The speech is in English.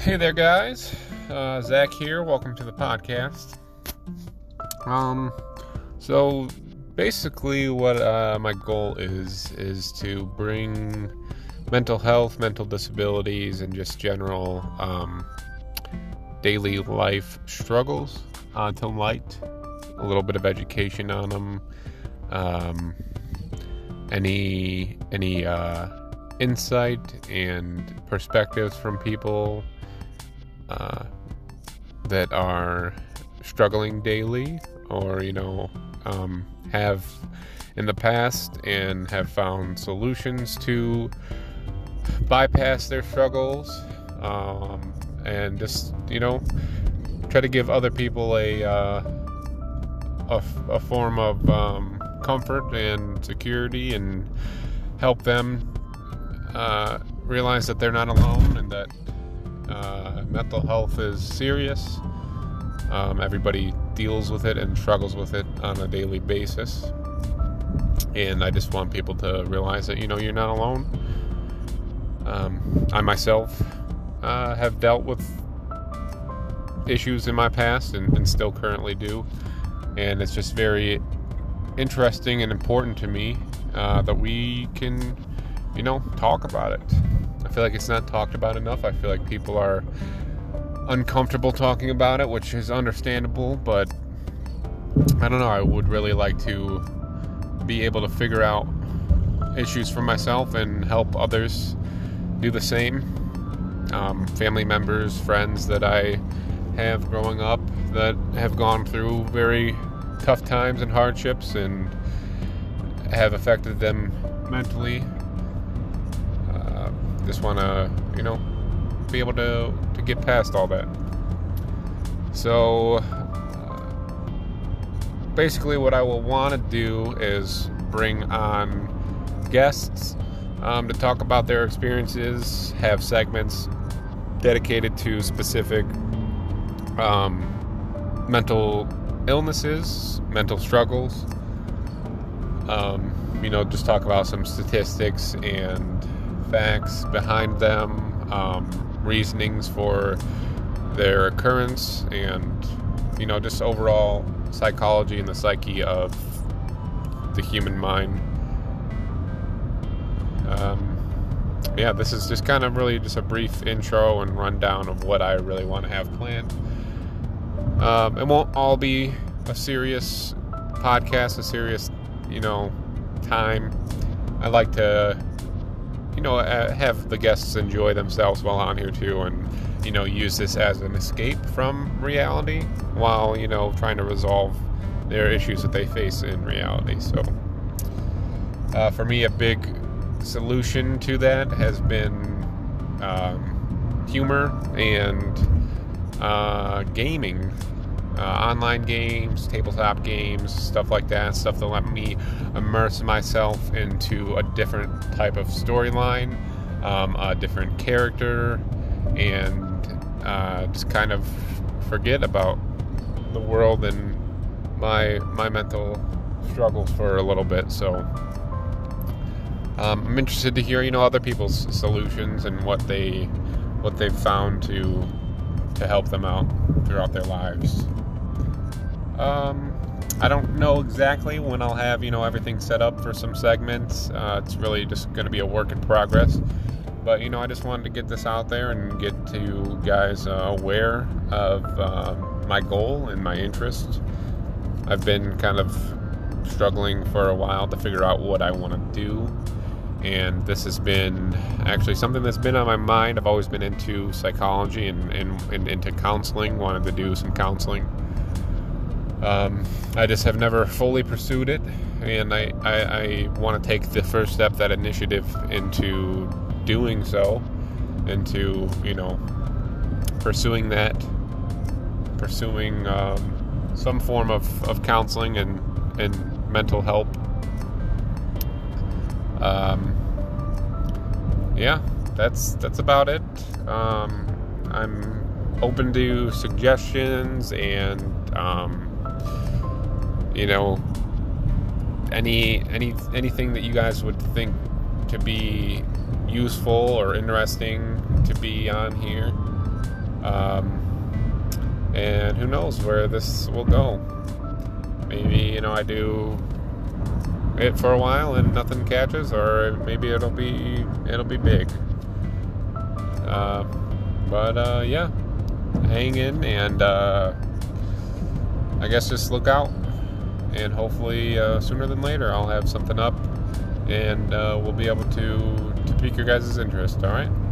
Hey there, guys. Zach here. Welcome to the podcast. So basically, what my goal is to bring mental health, mental disabilities, and just general daily life struggles to light. A little bit of education on them. Any insight and perspectives from people that are struggling daily, or have in the past and have found solutions to bypass their struggles, and just try to give other people a form of comfort and security, and help them realize that they're not alone, and that mental health is serious. Everybody deals with it and struggles with it on a daily basis, and I just want people to realize that you're not alone. I myself have dealt with issues in my past and still currently do, and it's just very interesting and important to me that we can talk about it. I feel like it's not talked about enough. I feel like people are uncomfortable talking about it, which is understandable, but I don't know, I would really like to be able to figure out issues for myself and help others do the same. Family members, friends that I have growing up that have gone through very tough times and hardships and have affected them mentally. Just want to, be able to get past all that. So, basically what I will want to do is bring on guests to talk about their experiences, have segments dedicated to specific mental illnesses, mental struggles. Just talk about some statistics and facts behind them, reasonings for their occurrence, and just overall psychology and the psyche of the human mind. This is just kind of really just a brief intro and rundown of what I really want to have planned. It won't all be a serious podcast, a serious time. I like to have the guests enjoy themselves while on here too, and use this as an escape from reality while trying to resolve their issues that they face in reality. So for me, a big solution to that has been humor and gaming, online games, tabletop games, stuff like that, stuff that let me immerse myself into a different type of storyline, a different character, and just kind of forget about the world and my mental struggles for a little bit. So I'm interested to hear other people's solutions and what they've found to help them out throughout their lives. I don't know exactly when I'll have everything set up for some segments. It's really just going to be a work in progress, but I just wanted to get this out there and get to you guys aware of my goal and my interest. I've been kind of struggling for a while to figure out what I want to do, and this has been actually something that's been on my mind. I've always been into psychology and into counseling, wanted to do some counseling. I just have never fully pursued it, and I want to take the first step, that initiative, into doing so, into pursuing some form of counseling and mental help. That's about it. I'm open to suggestions and anything that you guys would think to be useful or interesting to be on here. And who knows where this will go. Maybe, I do it for a while and nothing catches, or maybe it'll be big. Yeah, hang in, and I guess just look out, and hopefully sooner than later I'll have something up, and we'll be able to pique your guys' interest. All right.